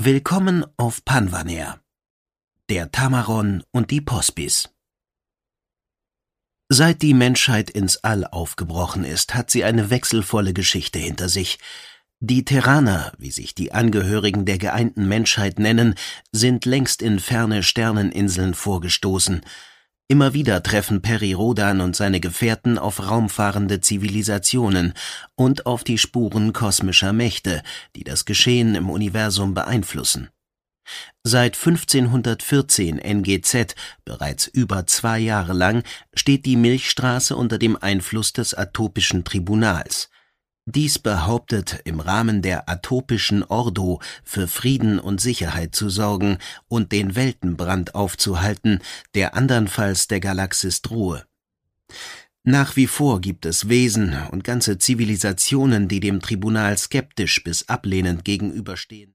Willkommen auf Panvaner, der Tamaron und die Pospis. Seit die Menschheit ins All aufgebrochen ist, hat sie eine wechselvolle Geschichte hinter sich. Die Terraner, wie sich die Angehörigen der geeinten Menschheit nennen, sind längst in ferne Sterneninseln vorgestoßen. Immer wieder treffen Peri Rodan und seine Gefährten auf raumfahrende Zivilisationen und auf die Spuren kosmischer Mächte, die das Geschehen im Universum beeinflussen. Seit 1514 NGZ, bereits über 2 Jahre lang, steht die Milchstraße unter dem Einfluss des Atopischen Tribunals. Dies behauptet, im Rahmen der Atopischen Ordo für Frieden und Sicherheit zu sorgen und den Weltenbrand aufzuhalten, der andernfalls der Galaxis drohe. Nach wie vor gibt es Wesen und ganze Zivilisationen, die dem Tribunal skeptisch bis ablehnend gegenüberstehen.